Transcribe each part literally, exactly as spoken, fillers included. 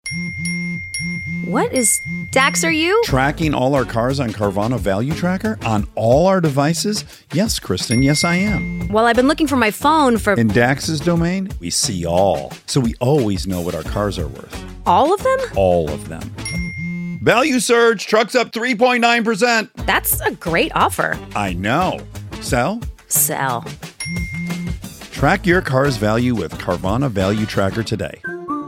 What is... Dax, are you? Tracking all our cars on Carvana Value Tracker on all our devices? Yes, Kristen, yes, I am. Well, I've been looking for my phone for... In Dax's domain, we see all. So we always know what our cars are worth. All of them? All of them. Value surge, trucks up three point nine percent. That's a great offer. I know. Sell? Sell. Track your car's value with Carvana Value Tracker today.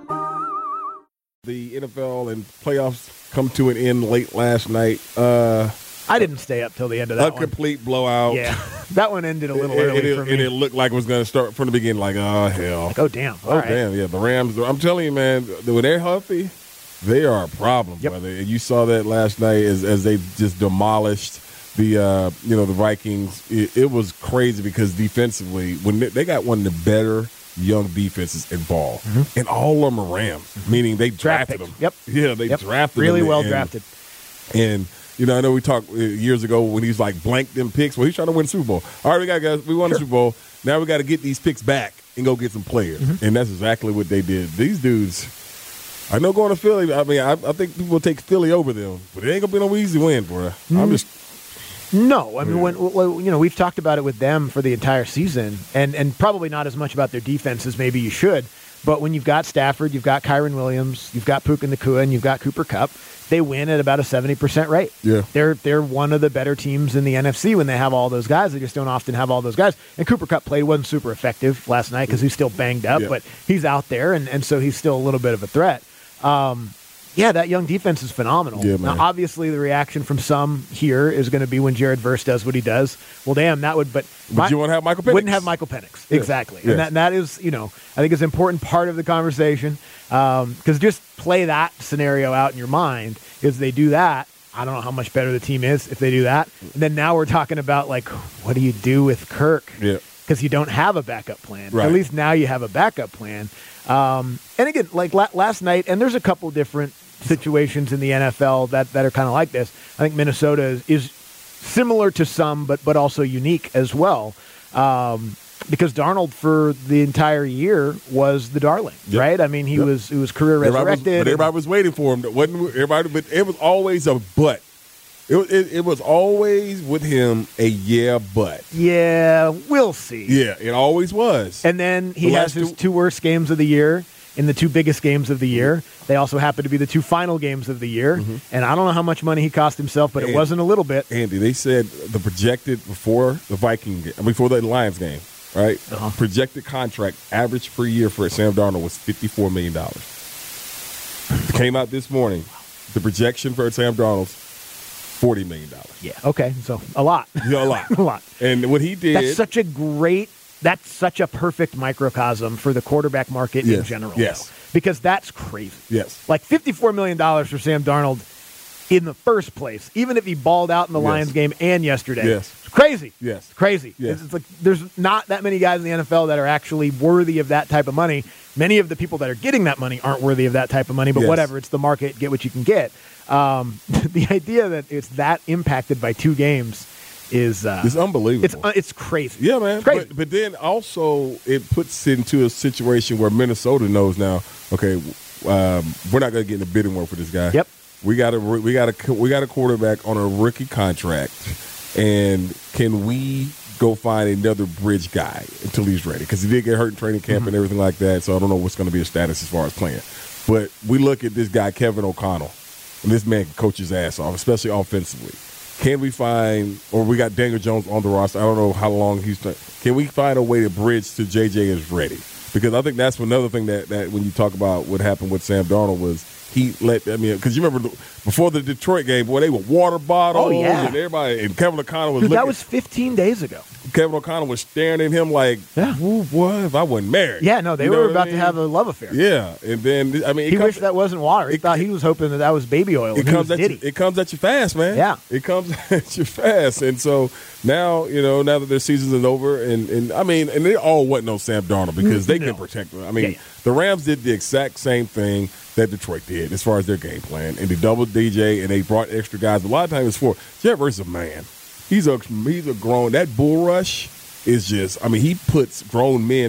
The N F L and playoffs come to an end late last night. Uh, I didn't stay up till the end of that a one. complete blowout. Yeah, that one ended a little it, early it, for it, me. And it looked like it was going to start from the beginning, like, oh, hell. Like, oh, damn. All oh, right. damn, yeah. The Rams, I'm telling you, man, when they're healthy, they are a problem, Yep. brother. And you saw that last night as, as they just demolished the, uh, you know, the Vikings. It, it was crazy because defensively, when they, they got one of the better young defenses involved, mm-hmm. and all of them are Rams, mm-hmm. meaning they Draft drafted picks. them. Yep. Yeah, they yep. drafted really them. well and, drafted. And, you know, I know we talked years ago when he's like blank them picks. Well, he's trying to win the Super Bowl. All right, we got guys. We won sure. the Super Bowl. Now we got to get these picks back and go get some players. Mm-hmm. And that's exactly what they did. These dudes, I know going to Philly, I mean, I, I think people will take Philly over them, but it ain't going to be no easy win, bro. Mm-hmm. I'm just. No, I mean, when, when you know, we've talked about it with them for the entire season, and, and probably not as much about their defense as maybe you should. But when you've got Stafford, you've got Kyron Williams, you've got Puka Nacua, and you've got Cooper Kupp, they win at about a seventy percent rate. Yeah. They're they're one of the better teams in the N F C when they have all those guys. They just don't often have all those guys. And Cooper Kupp played, wasn't super effective last night because he's still banged up, yeah. but he's out there, and, and so he's still a little bit of a threat. Um, yeah, that young defense is phenomenal. Yeah, man. Now, obviously, the reaction from some here is going to be when Jared Verse does what he does. Well, damn, that would, but, But my, you want to have Michael Penix. Wouldn't have Michael Penix. Yes. Exactly. Yes. And, that, and that is, you know, I think it's an important part of the conversation because um, just play that scenario out in your mind. Is they do that, I don't know how much better the team is if they do that. And then now we're talking about, like, what do you do with Kirk? Yeah. Because you don't have a backup plan. Right. At least now you have a backup plan. Um, and again, like la- last night, and there's a couple different situations in the N F L that, that are kind of like this. I think Minnesota is, is similar to some, but but also unique as well. Um, because Darnold for the entire year was the darling, yep. right? I mean, he yep. was he was career everybody resurrected. Was, but everybody was waiting for him. Wasn't everybody? But it was always a but. It, it, it was always with him a yeah, but. Yeah, we'll see. Yeah, it always was. And then he the has his two, two worst games of the year in the two biggest games of the year. They also happen to be the two final games of the year. Mm-hmm. And I don't know how much money he cost himself, but Andy, it wasn't a little bit. Andy, they said the projected before the Viking game, before the Lions game, right? Uh-huh. Projected contract average per year for Sam Darnold was fifty-four million dollars. It came out this morning. The projection for Sam Darnold's forty million dollars. Yeah. Okay. So a lot. Yeah, a lot. a lot. And what he did. That's such a great, that's such a perfect microcosm for the quarterback market yes, in general. Yes. Though, because that's crazy. Yes. Like fifty-four million dollars for Sam Darnold in the first place, even if he balled out in the yes. Lions game and yesterday. Yes. It's crazy. Yes. It's crazy. Yes. It's like there's not that many guys in the N F L that are actually worthy of that type of money. Many of the people that are getting that money aren't worthy of that type of money, but yes. whatever. It's the market. Get what you can get. Um, the idea that it's that impacted by two games is uh, it's unbelievable. It's uh, it's crazy. Yeah, man. It's crazy. But, but then also it puts it into a situation where Minnesota knows now. Okay, um, we're not going to get in the bidding war for this guy. Yep. We got a we got a we got a quarterback on a rookie contract, and can we go find another bridge guy until he's ready? Because he did get hurt in training camp mm-hmm. and everything like that. So I don't know what's going to be his status as far as playing. But we look at this guy Kevin O'Connell, and this man can coach his ass off, especially offensively. Can we find, or we got Daniel Jones on the roster. I don't know how long he's. Can we find a way to bridge to J J is ready? Because I think that's another thing that, that when you talk about what happened with Sam Darnold was he let, I mean, because you remember before the Detroit game, boy, they were water bottles. Oh, yeah. And everybody, and Kevin O'Connell was Dude, looking. that was fifteen days ago. Kevin O'Connell was staring at him like, yeah. Ooh, boy, if I wasn't married. Yeah, no, they you were know about I mean? to have a love affair. Yeah, and then, I mean. It he comes, wished that wasn't water. He it, thought he was hoping that that was baby oil. It comes, at you, it comes at you fast, man. Yeah. It comes at you fast. And so now, you know, now that their season is over, and, and I mean, and they all wasn't no Sam Darnold because they no. can protect him. I mean, yeah, yeah. the Rams did the exact same thing that Detroit did as far as their game plan. And they doubled D J, and they brought extra guys. But a lot of times it's for Jeff versus a man. He's a, he's a grown – that bull rush is just – I mean, he puts grown men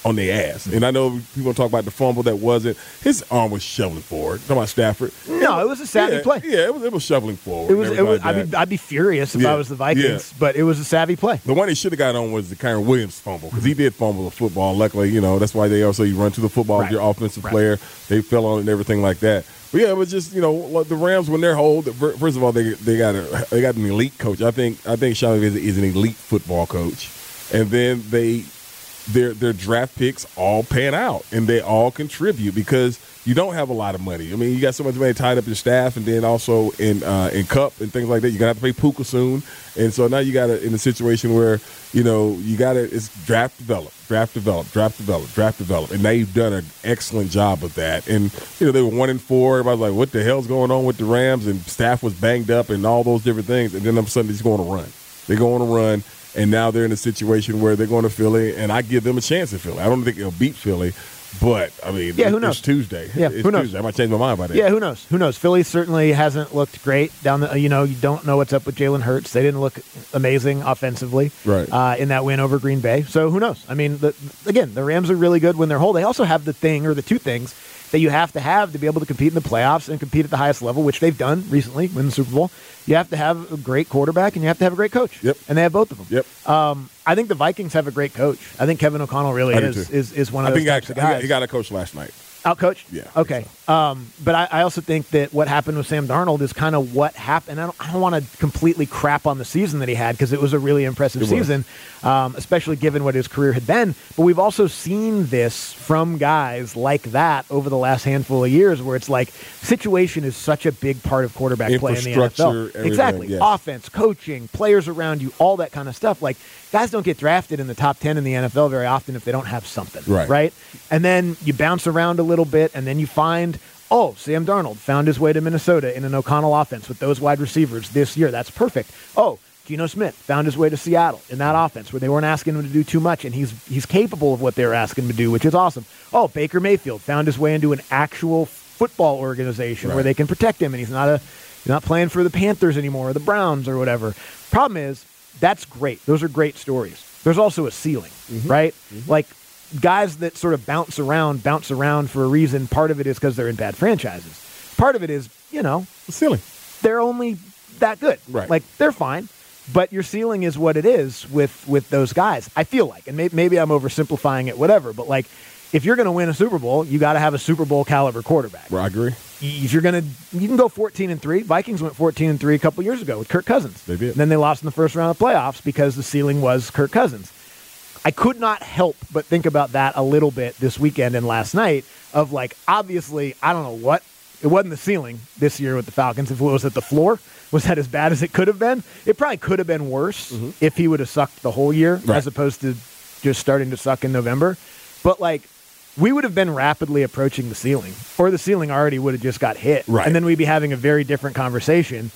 on their ass. And I know people talk about the fumble that wasn't. His arm was shoveling forward. Talking about Stafford. No, it was a savvy yeah, play. Yeah, it was, it was shoveling forward. It was. It was. Like I mean, I'd be furious if yeah. I was the Vikings, yeah. but it was a savvy play. The one he should have got on was the Kyron Williams fumble because he did fumble the football. Luckily, you know, that's why they also you run to the football Right. with your offensive Right. player. They fell on it and everything like that. But yeah, it was just, you know, the Rams when they're hold. First of all, they they got a they got an elite coach. I think I think Sean is, is an elite football coach, and then they their their draft picks all pan out and they all contribute because you don't have a lot of money. I mean, you got so much money tied up in your staff, and then also in uh, in Cup and things like that. You're gonna have to pay Puka soon, and so now you got to in a situation where you know you got to it's draft develop, draft develop, draft develop, draft develop, and now you've done an excellent job of that. And you know they were one and four. Everybody's like, "What the hell's going on with the Rams?" And staff was banged up and all those different things. And then all of a sudden, they're just going to run. They're going to run. And now they're in a situation where they're going to Philly, and I give them a chance in Philly. I don't think they'll beat Philly, but, I mean, Yeah, who it's knows? Tuesday. Yeah, it's who knows? Tuesday. I might change my mind by that. Yeah, who knows? Who knows? Philly certainly hasn't looked great down the. You know, you don't know what's up with Jalen Hurts. They didn't look amazing offensively, Right. Uh, in that win over Green Bay. So who knows? I mean, the, again, the Rams are really good when they're whole. They also have the thing or the two things that you have to have to be able to compete in the playoffs and compete at the highest level, which they've done recently, win the Super Bowl. You have to have a great quarterback and you have to have a great coach. Yep. And they have both of them. Yep. Um, I think the Vikings have a great coach. I think Kevin O'Connell really I do is, too. is is one I of those think he got, types of he got- guys. he got a coach last night. Out-coached? Yeah, I Okay. Um, but I, I also think that what happened with Sam Darnold is kind of what happened. I don't, I don't want to completely crap on the season that he had because it was a really impressive It was. season, um, especially given what his career had been. But we've also seen this from guys like that over the last handful of years where it's like situation is such a big part of quarterback play in the N F L. Infrastructure, everything, Exactly. yes. Offense, coaching, players around you, all that kind of stuff. Like guys don't get drafted in the top ten in the N F L very often if they don't have something. Right. Right? And then you bounce around a little bit, and then you find, oh, Sam Darnold found his way to Minnesota in an O'Connell offense with those wide receivers this year. That's perfect. Oh, Geno Smith found his way to Seattle in that offense where they weren't asking him to do too much, and he's he's capable of what they were asking him to do, which is awesome. Oh, Baker Mayfield found his way into an actual football organization Right. where they can protect him, and he's not a he's not playing for the Panthers anymore or the Browns or whatever. Problem is, that's great. Those are great stories. There's also a ceiling, right? Like guys that sort of bounce around, bounce around for a reason. Part of it is because they're in bad franchises. Part of it is, you know, Silly. they're only that good. Right. Like they're fine, but your ceiling is what it is with with those guys. I feel like, and may, maybe I'm oversimplifying it, whatever. But like, if you're going to win a Super Bowl, you got to have a Super Bowl caliber quarterback. Well, I agree. If you're going to, you can go fourteen and three. Vikings went fourteen and three a couple years ago with Kirk Cousins. They did. And then they lost in the first round of playoffs because the ceiling was Kirk Cousins. I could not help but think about that a little bit this weekend and last night of like, obviously, I don't know what. It wasn't the ceiling this year with the Falcons. If it was at the floor, was that as bad as it could have been? It probably could have been worse if he would have sucked the whole year Right. as opposed to just starting to suck in November. But like, we would have been rapidly approaching the ceiling, or the ceiling already would have just got hit. Right. And then we'd be having a very different conversation.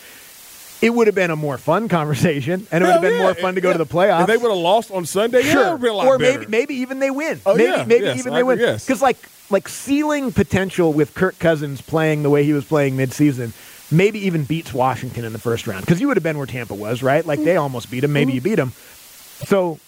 It would have been a more fun conversation, and it would have Hell been yeah. more fun to go Yeah. to the playoffs. If they would have lost on Sunday, yeah, it would have been a lot or better. maybe maybe even they win. Oh, maybe yeah. maybe Yes, even I they agree, win. yes. Because like like ceiling potential with Kirk Cousins playing the way he was playing midseason, maybe even beats Washington in the first round. Because you would have been where Tampa was, right? Like they almost beat him. Maybe you beat him. So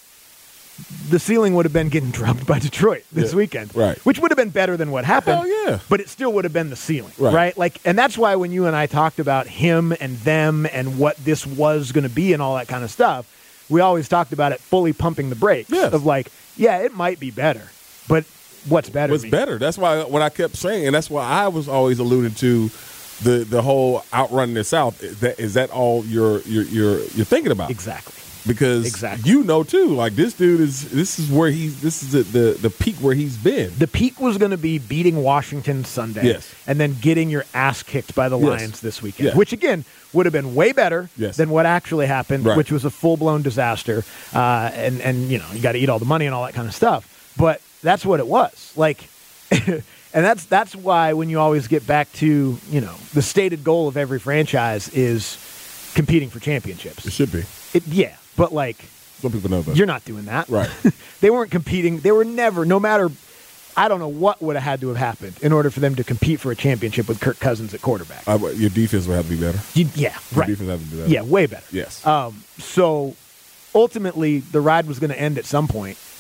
the ceiling would have been getting drubbed by Detroit this Yeah. weekend, Right. Which would have been better than what happened. Hell yeah. But it still would have been the ceiling, Right. right? Like, and that's why when you and I talked about him and them and what this was going to be and all that kind of stuff, we always talked about it fully pumping the brakes Yes. of like, yeah, it might be better, but what's better? was mean? better. That's why what I kept saying, and that's why I was always alluding to the the whole outrunning the South. Is that, is that all you're you're you're you're thinking about? Exactly. Because Exactly. you know too, like this dude is this is where he's this is the the, the peak where he's been. The peak was going to be beating Washington Sunday, Yes. and then getting your ass kicked by the Yes. Lions this weekend, Yeah. which again would have been way better Yes. than what actually happened, Right. which was a full blown disaster. Uh, and and you know you got to eat all the money and all that kind of stuff. But that's what it was like, and that's that's why when you always get back to you know the stated goal of every franchise is competing for championships. It should be. It, yeah, but like. Some people know that. You're not doing that. Right. They weren't competing. They were never, no matter, I don't know what would have had to have happened in order for them to compete for a championship with Kirk Cousins at quarterback. I, your defense would have to be better. You- yeah, Your right. defense has to be better. Yeah, way better. Yes. Um, so ultimately, the ride was going to end at some point,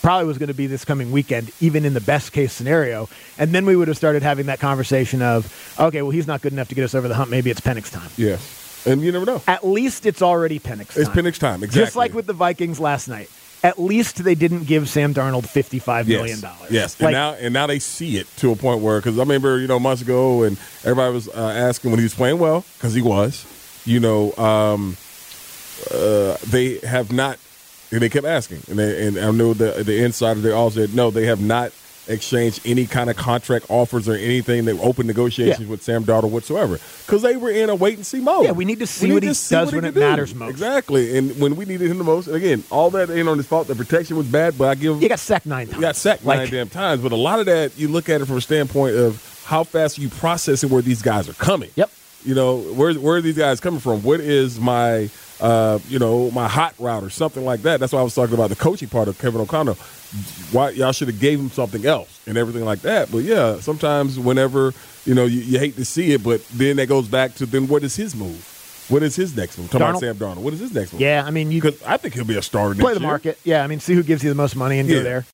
probably was going to be this coming weekend, even in the best case scenario. And then we would have started having that conversation of, okay, well, he's not good enough to get us over the hump. Maybe it's Penix time. Yes. And you never know. At least it's already Penix time. It's Penix time, exactly. Just like with the Vikings last night. At least they didn't give Sam Darnold fifty-five million dollars. Yes, yes. Like, and now and now they see it to a point where, because I remember, you know, months ago, and everybody was uh, asking when he was playing well, because he was, you know, um, uh, they have not, and they kept asking, and they, and I know the the insider, they all said, no, they have not exchanged any kind of contract offers or anything, that open negotiations Yeah. with Sam Darnold whatsoever, because they were in a wait and see mode. Yeah, we need to see We what need he to see does what when he it can do. matters most. Exactly, and when we needed him the most, and again, all that ain't on his fault. The protection was bad, but I give You got sacked nine times. you got sacked Like, nine damn times, but a lot of that, you look at it from a standpoint of how fast are you processing where these guys are coming. Yep. You know, where where are these guys coming from? What is my, uh, you know, my hot route or something like that? That's why I was talking about the coaching part of Kevin O'Connell. Why y'all should have gave him something else and everything like that. But yeah, sometimes whenever, you know, you, you hate to see it, but then that goes back to then what is his move? What is his next move? Talking about Darnold? Sam Darnold. What is his next move? Yeah, I mean, you Because I think he'll be a starter play next the year. market. Yeah, I mean, see who gives you the most money and Yeah. go there.